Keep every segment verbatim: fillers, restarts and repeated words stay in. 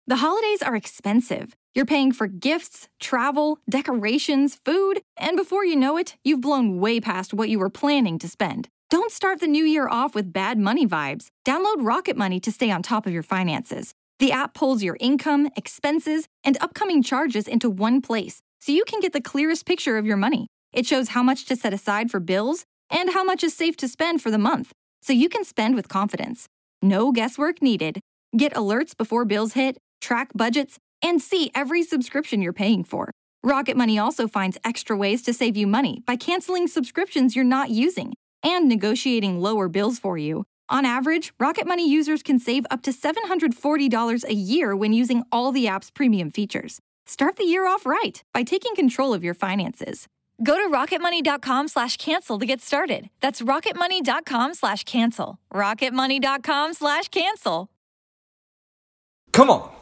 The holidays are expensive. You're paying for gifts, travel, decorations, food, and before you know it, you've blown way past what you were planning to spend. Don't start the new year off with bad money vibes. Download Rocket Money to stay on top of your finances. The app pulls your income, expenses, and upcoming charges into one place, so you can get the clearest picture of your money. It shows how much to set aside for bills and how much is safe to spend for the month, so you can spend with confidence. No guesswork needed. Get alerts before bills hit, track budgets, and see every subscription you're paying for. Rocket Money also finds extra ways to save you money by canceling subscriptions you're not using and negotiating lower bills for you. On average, Rocket Money users can save up to seven hundred forty dollars a year when using all the app's premium features. Start the year off right by taking control of your finances. Go to rocketmoney.com slash cancel to get started. That's rocketmoney.com slash cancel. rocketmoney.com slash cancel. Come on.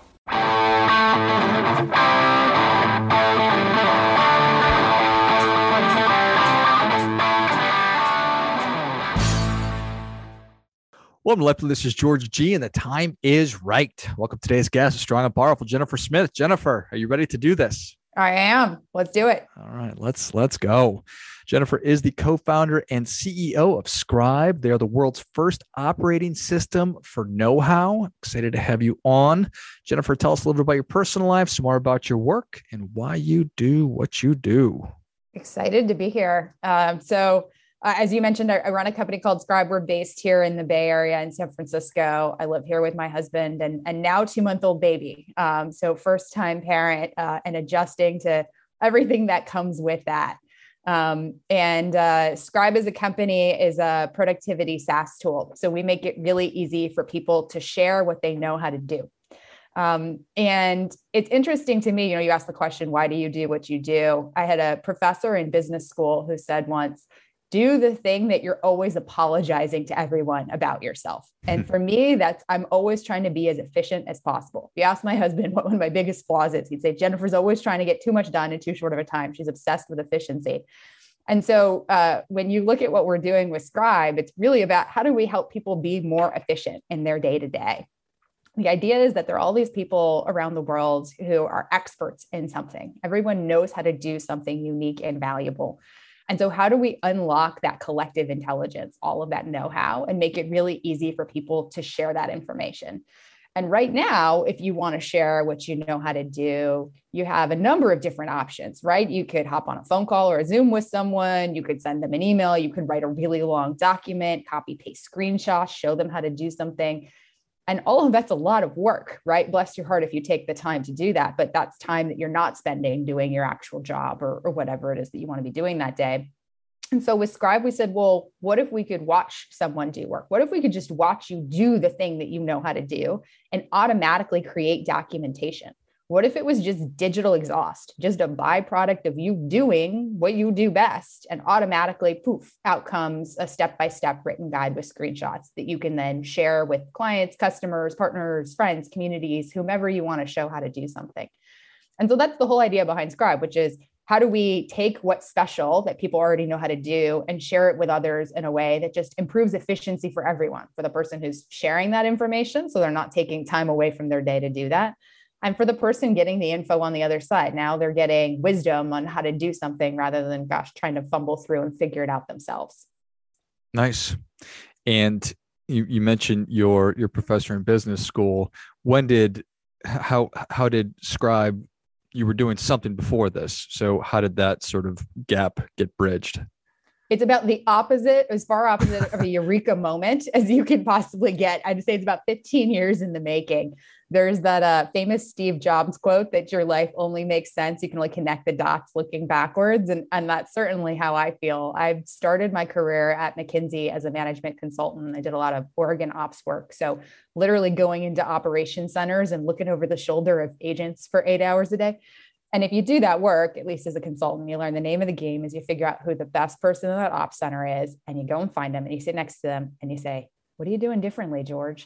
Welcome to Life. This is George G, and the time is right. Welcome to today's guest, strong and powerful Jennifer Smith. Jennifer, are you ready to do this? I am. Let's do it. All right, let's let's go. Jennifer is the co-founder and C E O of Scribe. They are the world's first operating system for know-how. Excited to have you on. Jennifer, tell us a little bit about your personal life, some more about your work, and why you do what you do. Excited to be here. Um, so uh, as you mentioned, I, I run a company called Scribe. We're based here in the Bay Area in San Francisco. I live here with my husband and, and now two-month-old baby. Um, so first-time parent uh, and adjusting to everything that comes with that. Um, and uh, Scribe as a company is a productivity SaaS tool. So we make it really easy for people to share what they know how to do. Um, and it's interesting to me, you know, you asked the question, why do you do what you do? I had a professor in business school who said once, do the thing that you're always apologizing to everyone about yourself. And for me, that's, I'm always trying to be as efficient as possible. If you ask my husband what one of my biggest flaws is, he'd say, Jennifer's always trying to get too much done in too short of a time. She's obsessed with efficiency. And so uh, when you look at what we're doing with Scribe, it's really about how do we help people be more efficient in their day-to-day? The idea is that there are all these people around the world who are experts in something. Everyone knows how to do something unique and valuable. And so how do we unlock that collective intelligence, all of that know-how, and make it really easy for people to share that information? And right now, if you want to share what you know how to do, you have a number of different options, right? You could hop on a phone call or a Zoom with someone. You could send them an email. You could write a really long document, copy, paste screenshots, show them how to do something. And all of that's a lot of work, right? Bless your heart if you take the time to do that, but that's time that you're not spending doing your actual job or, or whatever it is that you want to be doing that day. And so with Scribe, we said, well, what if we could watch someone do work? What if we could just watch you do the thing that you know how to do and automatically create documentation? What if it was just digital exhaust, just a byproduct of you doing what you do best, and automatically, poof, out comes a step-by-step written guide with screenshots that you can then share with clients, customers, partners, friends, communities, whomever you want to show how to do something. And so that's the whole idea behind Scribe, which is how do we take what's special that people already know how to do and share it with others in a way that just improves efficiency for everyone, for the person who's sharing that information, so they're not taking time away from their day to do that. And for the person getting the info on the other side, now they're getting wisdom on how to do something rather than, gosh, trying to fumble through and figure it out themselves. Nice. And you, you mentioned your your professor in business school. When did, how how did Scribe, you were doing something before this. So how did that sort of gap get bridged? It's about the opposite, as far opposite of a eureka moment as you can possibly get. I'd say it's about fifteen years in the making. There's that uh, famous Steve Jobs quote that your life only makes sense. You can only connect the dots looking backwards. And, and that's certainly how I feel. I've started my career at McKinsey as a management consultant. I did a lot of Oregon ops work. So literally going into operation centers and looking over the shoulder of agents for eight hours a day. And if you do that work, at least as a consultant, you learn the name of the game is you figure out who the best person in that ops center is, and you go and find them and you sit next to them and you say, what are you doing differently, George?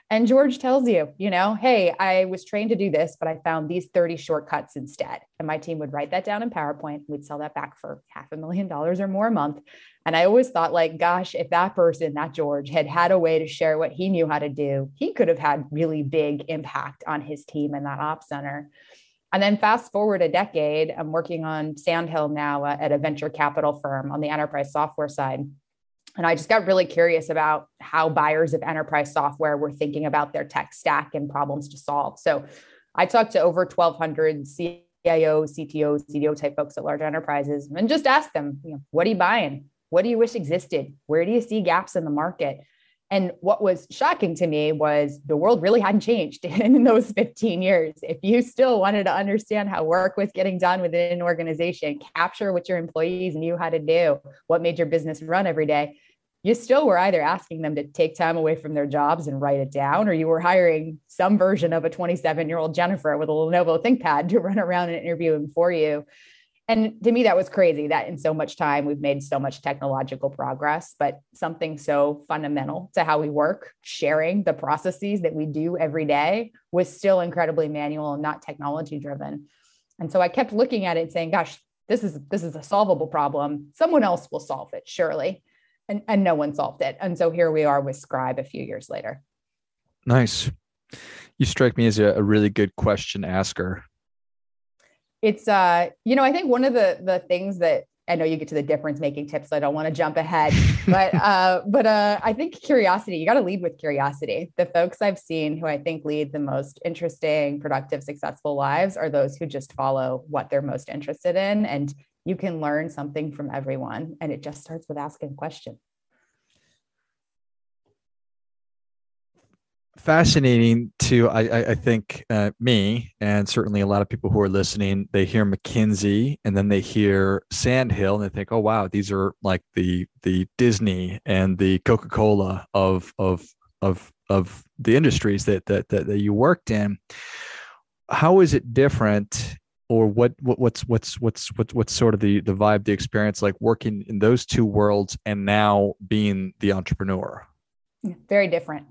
And George tells you, you know, hey, I was trained to do this, but I found these thirty shortcuts instead. And my team would write that down in PowerPoint. We'd sell that back for half a million dollars or more a month. And I always thought, like, gosh, if that person, that George, had had a way to share what he knew how to do, he could have had really big impact on his team in that ops center. And then fast forward a decade, I'm working on Sandhill now uh, at a venture capital firm on the enterprise software side. And I just got really curious about how buyers of enterprise software were thinking about their tech stack and problems to solve. So I talked to over twelve hundred C I Os, C T Os, C D O type folks at large enterprises and just asked them, you know, what are you buying? What do you wish existed? Where do you see gaps in the market? And what was shocking to me was the world really hadn't changed in those fifteen years. If you still wanted to understand how work was getting done within an organization, capture what your employees knew how to do, what made your business run every day, you still were either asking them to take time away from their jobs and write it down, or you were hiring some version of a twenty-seven-year-old Jennifer with a Lenovo ThinkPad to run around and interview them for you. And to me, that was crazy that in so much time, we've made so much technological progress, but something so fundamental to how we work, sharing the processes that we do every day, was still incredibly manual and not technology driven. And so I kept looking at it and saying, gosh, this is, this is a solvable problem. Someone else will solve it, surely. And, and no one solved it. And so here we are with Scribe a few years later. Nice. You strike me as a, a really good question asker. It's, uh, you know, I think one of the the things that, I know you get to the difference making tips, so I don't want to jump ahead, but uh, but uh, I think curiosity, you got to lead with curiosity. The folks I've seen who I think lead the most interesting, productive, successful lives are those who just follow what they're most interested in. And you can learn something from everyone. And it just starts with asking a question. Fascinating to, I, I think, uh, me, and certainly a lot of people who are listening, they hear McKinsey and then they hear Sandhill and they think, oh, wow, these are like the the Disney and the Coca-Cola of of of of the industries that that that, that you worked in. How is it different? Or what, what what's what's what's what's what's sort of the the vibe, the experience like working in those two worlds and now being the entrepreneur? Very different.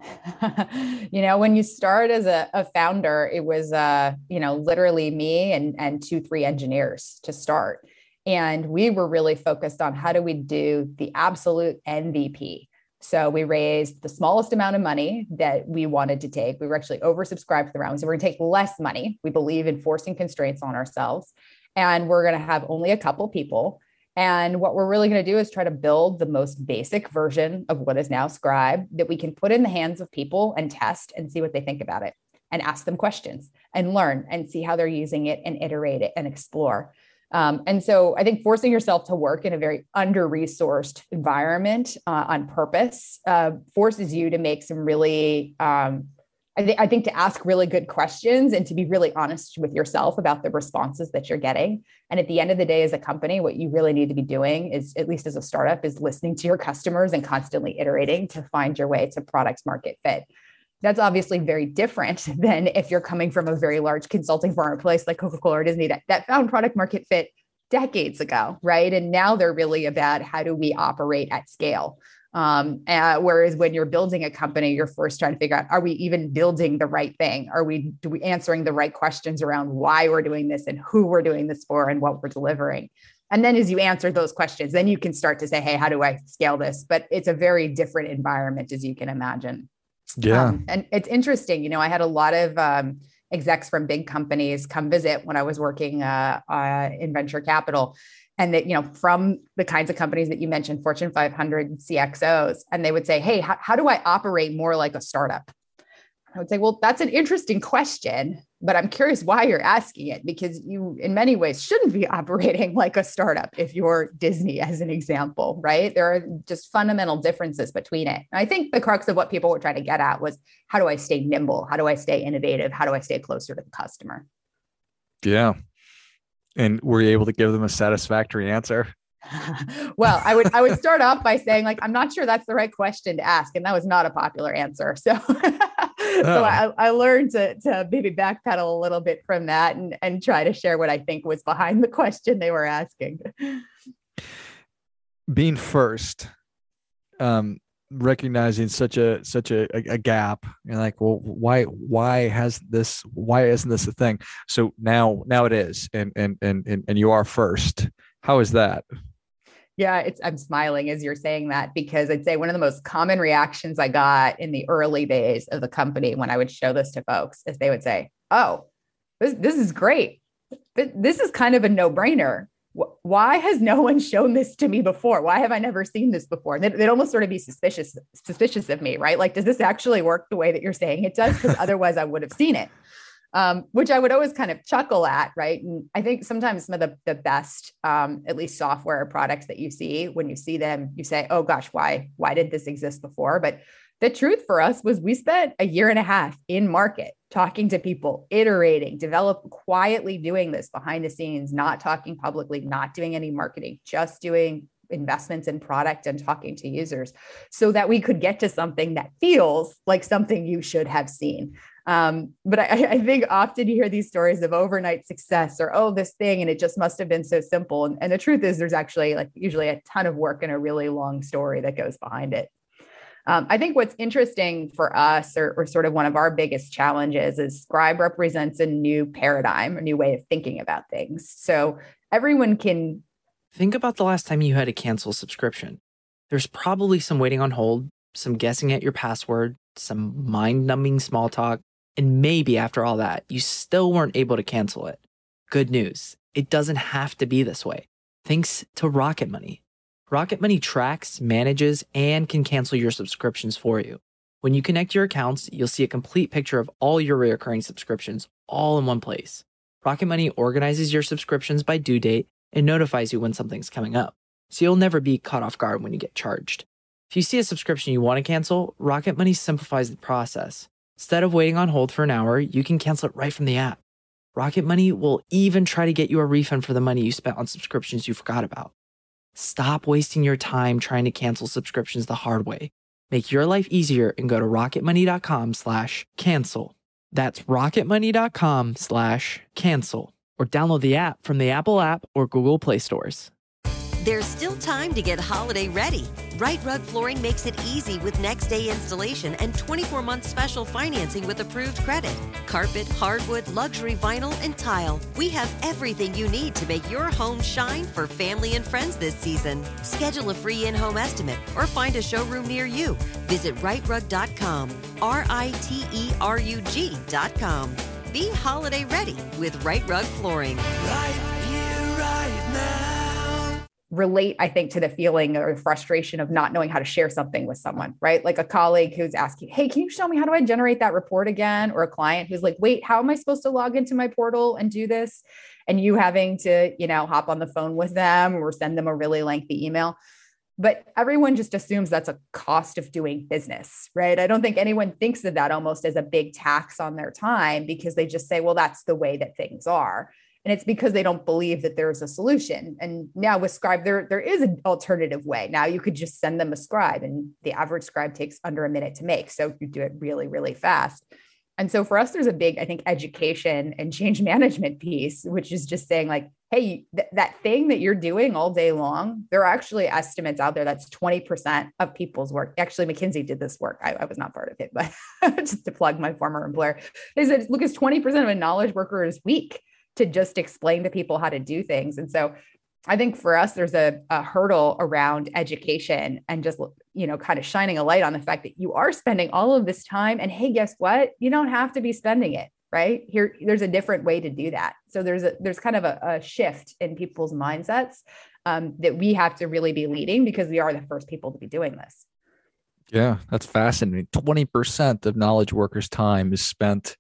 You know, when you start as a, a founder, it was uh, you know, literally me and and two, three engineers to start. And we were really focused on how do we do the absolute M V P. So we raised the smallest amount of money that we wanted to take. We were actually oversubscribed for the round. So we're going to take less money. We believe in forcing constraints on ourselves. And we're going to have only a couple people. And what we're really going to do is try to build the most basic version of what is now Scribe that we can put in the hands of people and test and see what they think about it and ask them questions and learn and see how they're using it and iterate it and explore. Um, and so I think forcing yourself to work in a very under-resourced environment uh, on purpose uh, forces you to make some really, um, I, th- I think to ask really good questions and to be really honest with yourself about the responses that you're getting. And at the end of the day, as a company, what you really need to be doing is, at least as a startup, is listening to your customers and constantly iterating to find your way to product market fit. That's obviously very different than if you're coming from a very large consulting firm, a place like Coca-Cola or Disney that, that found product market fit decades ago, right? And now they're really about how do we operate at scale? Um, uh, whereas when you're building a company, you're first trying to figure out, are we even building the right thing? Are we, do we answering the right questions around why we're doing this and who we're doing this for and what we're delivering? And then as you answer those questions, then you can start to say, hey, how do I scale this? But it's a very different environment, as you can imagine. Yeah. Um, and it's interesting, you know, I had a lot of um, execs from big companies come visit when I was working uh, uh, in venture capital. And that, you know, from the kinds of companies that you mentioned, Fortune five hundred C X Os, and they would say, hey, how, how do I operate more like a startup? I would say, well, that's an interesting question, but I'm curious why you're asking it, because you, in many ways, shouldn't be operating like a startup if you're Disney, as an example, right? There are just fundamental differences between it. And I think the crux of what people were trying to get at was, how do I stay nimble? How do I stay innovative? How do I stay closer to the customer? Yeah. And were you able to give them a satisfactory answer? Well, I would I would start off by saying, like, I'm not sure that's the right question to ask. And that was not a popular answer. So, oh. so I, I learned to, to maybe backpedal a little bit from that and, and try to share what I think was behind the question they were asking. Being first, um, recognizing such a such a, a, a gap. You're like, well, why why has this why isn't this a thing? So now now it is, and and and and, and you are first. How is that? Yeah, it's I'm smiling as you're saying that, because I'd say one of the most common reactions I got in the early days of the company when I would show this to folks is they would say, "Oh, this this is great. This is kind of a no-brainer. Why has no one shown this to me before? Why have I never seen this before?" They'd, they'd almost sort of be suspicious, suspicious of me, right? Like, does this actually work the way that you're saying it does? Because otherwise I would have seen it, um, which I would always kind of chuckle at, right? And I think sometimes some of the, the best, um, at least software products that you see, when you see them, you say, oh gosh, why, why did this exist before? But the truth for us was we spent a year and a half in market talking to people, iterating, develop, quietly doing this behind the scenes, not talking publicly, not doing any marketing, just doing investments in product and talking to users so that we could get to something that feels like something you should have seen. Um, but I, I think often you hear these stories of overnight success or, oh, this thing, and it just must have been so simple. And, and the truth is there's actually like usually a ton of work and a really long story that goes behind it. Um, I think what's interesting for us, or, or sort of one of our biggest challenges, is Scribe represents a new paradigm, a new way of thinking about things. So everyone can think about the last time you had to cancel a subscription. There's probably some waiting on hold, some guessing at your password, some mind-numbing small talk, and maybe after all that, you still weren't able to cancel it. Good news, it doesn't have to be this way. Thanks to Rocket Money. Rocket Money tracks, manages, and can cancel your subscriptions for you. When you connect your accounts, you'll see a complete picture of all your recurring subscriptions all in one place. Rocket Money organizes your subscriptions by due date and notifies you when something's coming up, so you'll never be caught off guard when you get charged. If you see a subscription you want to cancel, Rocket Money simplifies the process. Instead of waiting on hold for an hour, you can cancel it right from the app. Rocket Money will even try to get you a refund for the money you spent on subscriptions you forgot about. Stop wasting your time trying to cancel subscriptions the hard way. Make your life easier and go to rocketmoney.com slash cancel. That's rocketmoney.com slash cancel. Or download the app from the Apple app or Google Play stores. There's still time to get holiday ready. Right Rug Flooring makes it easy with next day installation and twenty-four month special financing with approved credit. Carpet, hardwood, luxury vinyl, and tile. We have everything you need to make your home shine for family and friends this season. Schedule a free in-home estimate or find a showroom near you. Visit right rug dot com, R I T E R U G dot com. Be holiday ready with Right Rug Flooring. Right here, right now. Relate, I think, to the feeling or frustration of not knowing how to share something with someone, right? Like a colleague who's asking, hey, can you show me how do I generate that report again? Or a client who's like, wait, how am I supposed to log into my portal and do this? And you having to, you know, hop on the phone with them or send them a really lengthy email. But everyone just assumes that's a cost of doing business, right? I don't think anyone thinks of that almost as a big tax on their time, because they just say, well, that's the way that things are. And it's because they don't believe that there's a solution. And now with Scribe, there, there is an alternative way. Now you could just send them a scribe, and the average scribe takes under a minute to make. So you do it really, really fast. And so for us, there's a big, I think, education and change management piece, which is just saying like, hey, th- that thing that you're doing all day long, there are actually estimates out there that's twenty percent of people's work. Actually, McKinsey did this work. I, I was not part of it, but just to plug my former employer, they said, look, it's twenty percent of a knowledge worker's week to just explain to people how to do things. And so I think for us, there's a, a hurdle around education and just, you know, kind of shining a light on the fact that you are spending all of this time, and hey, guess what? You don't have to be spending it, right? Here, there's a different way to do that. So there's a, there's kind of a, a shift in people's mindsets um, that we have to really be leading, because we are the first people to be doing this. Yeah, that's fascinating. twenty percent of knowledge workers' time is spent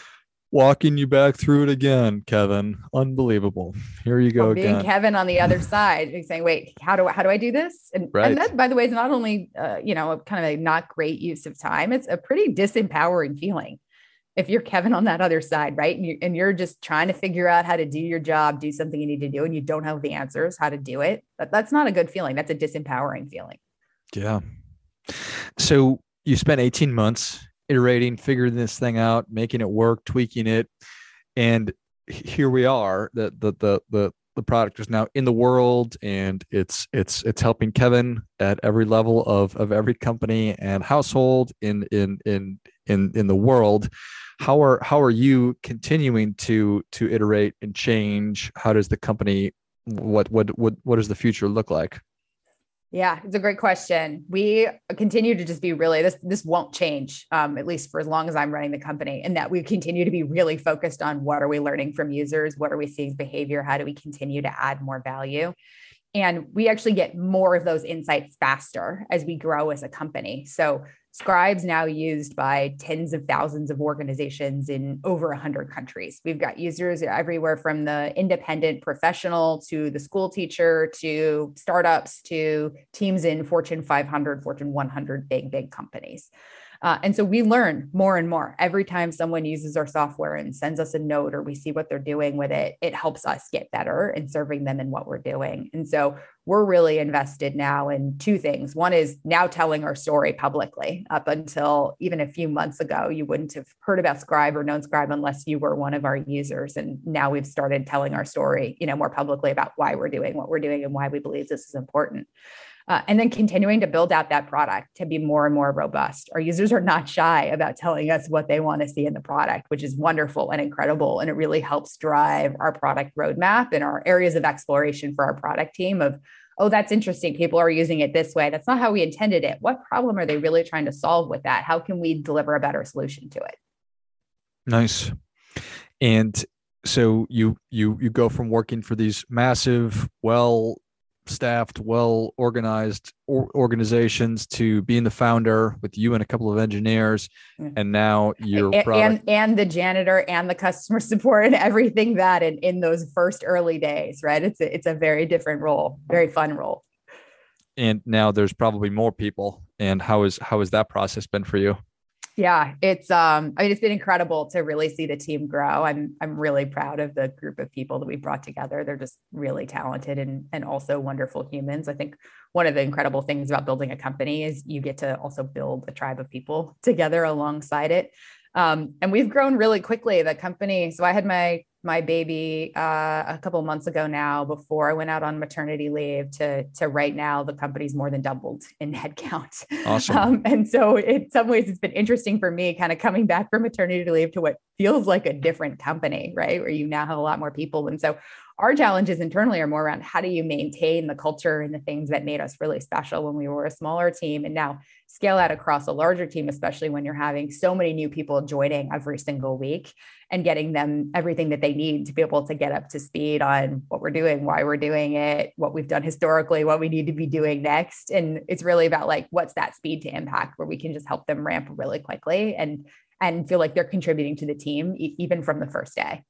walking you back through it again, Kevin. Unbelievable. Here you go or being again. Kevin on the other side, he's saying, wait, how do I, how do I do this? And, right. and that, by the way, is not only, uh, you know, kind of a not great use of time. It's a pretty disempowering feeling if you're Kevin on that other side, right? And, you, and you're just trying to figure out how to do your job, do something you need to do, and you don't have the answers, how to do it. But that's not a good feeling. That's a disempowering feeling. Yeah. So you spent eighteen months iterating, figuring this thing out, making it work, tweaking it. And here we are. The, the, the, the, the product is now in the world, and it's it's it's helping Kevin at every level of of every company and household in in in in in the world. How are how are you continuing to to iterate and change? How does the company what what what what does the future look like? Yeah, it's a great question. We continue to just be really, this, this won't change, um, at least for as long as I'm running the company, and that we continue to be really focused on what are we learning from users? What are we seeing behavior? How do we continue to add more value? And we actually get more of those insights faster as we grow as a company. So Scribe's now used by tens of thousands of organizations in over one hundred countries. We've got users everywhere from the independent professional to the school teacher to startups to teams in Fortune five hundred, Fortune one hundred, big, big companies. Uh, and so we learn more and more every time someone uses our software and sends us a note or we see what they're doing with it. It helps us get better in serving them in what we're doing. And so we're really invested now in two things. One is now telling our story publicly. Up until even a few months ago, you wouldn't have heard about Scribe or known Scribe unless you were one of our users. And now we've started telling our story, you know, more publicly about why we're doing what we're doing and why we believe this is important. Uh, and then continuing to build out that product to be more and more robust. Our users are not shy about telling us what they want to see in the product, which is wonderful and incredible. And it really helps drive our product roadmap and our areas of exploration for our product team of, oh, that's interesting. People are using it this way. That's not how we intended it. What problem are they really trying to solve with that? How can we deliver a better solution to it? Nice. And so you you you go from working for these massive, well staffed, well organized or organizations to being the founder with you and a couple of engineers, and now your and, product and and the janitor and the customer support and everything that in, in those first early days, right? It's a, it's a very different role, very fun role. And now there's probably more people. And how is how has that process been for you? Yeah, it's um, I mean, it's been incredible to really see the team grow. I'm I'm really proud of the group of people that we brought together. They're just really talented and and also wonderful humans. I think one of the incredible things about building a company is you get to also build a tribe of people together alongside it. Um, and we've grown really quickly. The company. So I had my my baby uh, a couple of months ago now. Before I went out on maternity leave, to to right now, the company's more than doubled in headcount. Awesome. Um, and so, in some ways, it's been interesting for me, kind of coming back from maternity leave to what feels like a different company, right? Where you now have a lot more people, and so our challenges internally are more around how do you maintain the culture and the things that made us really special when we were a smaller team, and now scale that across a larger team, especially when you're having so many new people joining every single week and getting them everything that they need to be able to get up to speed on what we're doing, why we're doing it, what we've done historically, what we need to be doing next. And it's really about like, what's that speed to impact where we can just help them ramp really quickly and, and feel like they're contributing to the team e- even from the first day.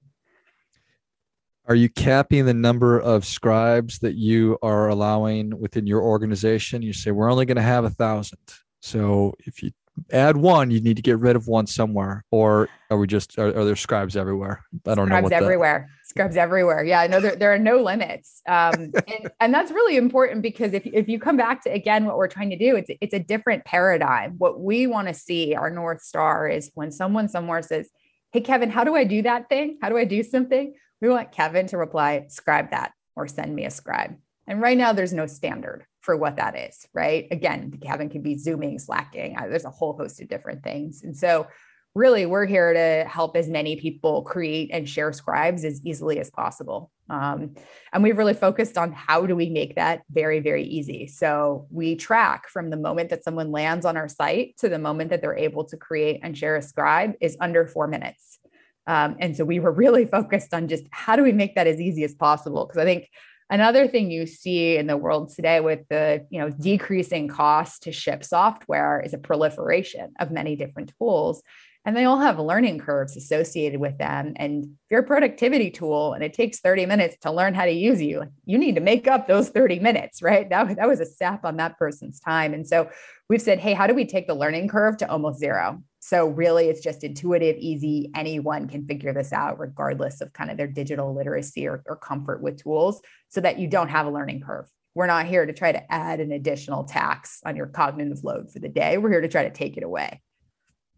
Are you capping the number of scribes that you are allowing within your organization? You say, we're only going to have a thousand. So if you add one, you need to get rid of one somewhere, or are we just, are, are there scribes everywhere? I don't scribes know what everywhere. That... Scribes everywhere. Yeah, no, there, there are no limits. Um, and, and that's really important because if, if you come back to, again, what we're trying to do, it's, it's a different paradigm. What we want to see, our North Star, is when someone somewhere says, hey, Kevin, how do I do that thing? How do I do something? We want Kevin to reply, scribe that, or send me a scribe. And right now there's no standard for what that is, right? Again, Kevin could be Zooming, Slacking. There's a whole host of different things. And so really we're here to help as many people create and share scribes as easily as possible. Um, and we've really focused on how do we make that very, very easy. So we track from the moment that someone lands on our site to the moment that they're able to create and share a scribe is under four minutes. Um, and so we were really focused on just how do we make that as easy as possible? Because I think another thing you see in the world today with the, you know, decreasing cost to ship software is a proliferation of many different tools, and they all have learning curves associated with them. And if you're a productivity tool and it takes thirty minutes to learn how to use you, you need to make up those thirty minutes, right? That, that was a sap on that person's time. And so we've said, hey, how do we take the learning curve to almost zero? So really, it's just intuitive, easy. Anyone can figure this out, regardless of kind of their digital literacy or, or comfort with tools, so that you don't have a learning curve. We're not here to try to add an additional tax on your cognitive load for the day. We're here to try to take it away.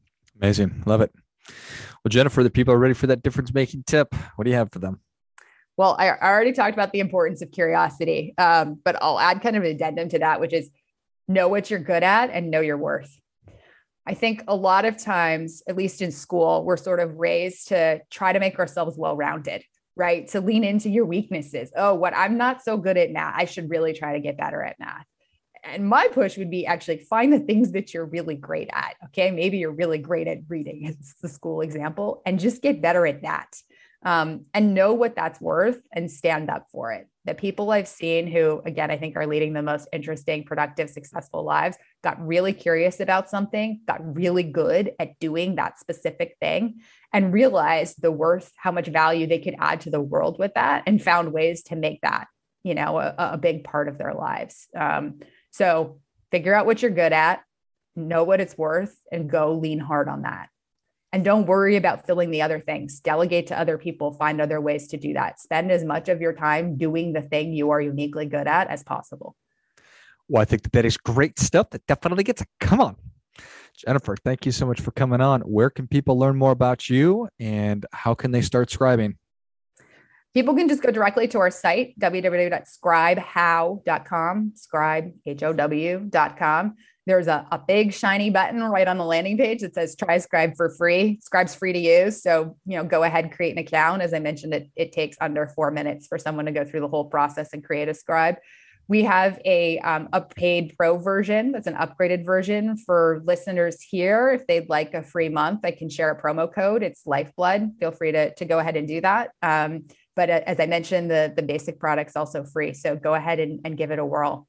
Amazing. Love it. Well, Jennifer, the people are ready for that difference-making tip. What do you have for them? Well, I, I already talked about the importance of curiosity, um, but I'll add kind of an addendum to that, which is know what you're good at and know your worth. I think a lot of times, at least in school, we're sort of raised to try to make ourselves well-rounded, right? To lean into your weaknesses. Oh, what I'm not so good at math, I should really try to get better at math. And my push would be actually find the things that you're really great at. Okay. Maybe you're really great at reading. It's the school example, and just get better at that. Um, and know what that's worth and stand up for it. The people I've seen who, again, I think are leading the most interesting, productive, successful lives, got really curious about something, got really good at doing that specific thing, and realized the worth, how much value they could add to the world with that, and found ways to make that, you know, a, a big part of their lives. Um, so figure out what you're good at, know what it's worth, and go lean hard on that. And don't worry about filling the other things. Delegate to other people, find other ways to do that. Spend as much of your time doing the thing you are uniquely good at as possible. Well, I think that that is great stuff. That definitely gets a come on. Jennifer, thank you so much for coming on. Where can people learn more about you, and how can they start scribing? People can just go directly to our site, w w w dot scribe how dot com, scribe, H O W dot com. There's a, a big shiny button right on the landing page that says try Scribe for free. Scribe's free to use. So, you know, go ahead, create an account. As I mentioned, it, it takes under four minutes for someone to go through the whole process and create a Scribe. We have a, um, a paid pro version. That's an upgraded version for listeners here. If they'd like a free month, I can share a promo code. It's Lifeblood. Feel free to, to go ahead and do that. Um, but uh, as I mentioned, the, the basic product's also free. So go ahead and, and give it a whirl.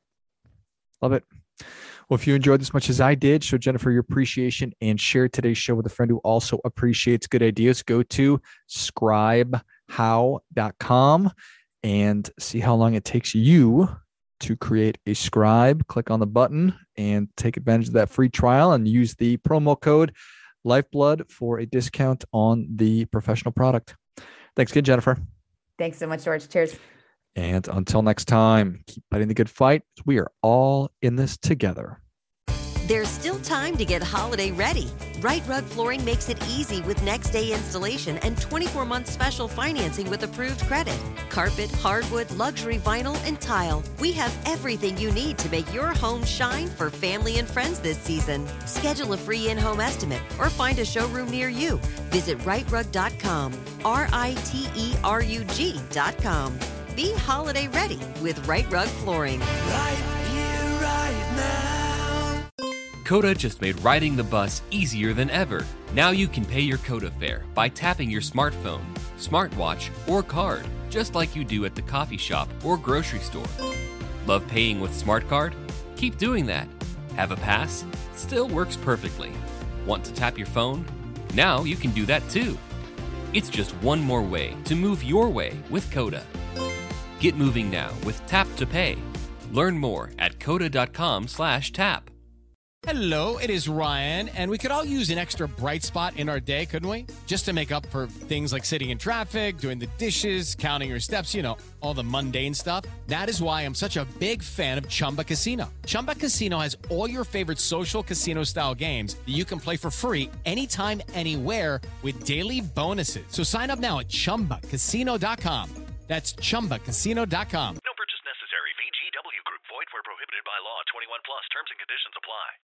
Love it. Well, if you enjoyed this much as I did, show Jennifer your appreciation and share today's show with a friend who also appreciates good ideas. Go to scribe how dot com and see how long it takes you to create a scribe. Click on the button and take advantage of that free trial, and use the promo code Lifeblood for a discount on the professional product. Thanks again, Jennifer. Thanks so much, George. Cheers. And until next time, keep fighting the good fight. We are all in this together. There's still time to get holiday ready. Right Rug Flooring makes it easy with next day installation and twenty-four month special financing with approved credit. Carpet, hardwood, luxury vinyl, and tile. We have everything you need to make your home shine for family and friends this season. Schedule a free in-home estimate or find a showroom near you. Visit right rug dot com, R I T E R U G dot com. Be holiday ready with Right Rug Flooring. Right here, right now. Coda just made riding the bus easier than ever. Now you can pay your Coda fare by tapping your smartphone, smartwatch, or card, just like you do at the coffee shop or grocery store. Love paying with Smart Card? Keep doing that. Have a pass? Still works perfectly. Want to tap your phone? Now you can do that too. It's just one more way to move your way with Coda. Get moving now with Tap to Pay. Learn more at coda dot com slash tap. Hello, it is Ryan, and we could all use an extra bright spot in our day, couldn't we? Just to make up for things like sitting in traffic, doing the dishes, counting your steps, you know, all the mundane stuff. That is why I'm such a big fan of Chumba Casino. Chumba Casino has all your favorite social casino-style games that you can play for free anytime, anywhere with daily bonuses. So sign up now at chumba casino dot com. That's chumba casino dot com.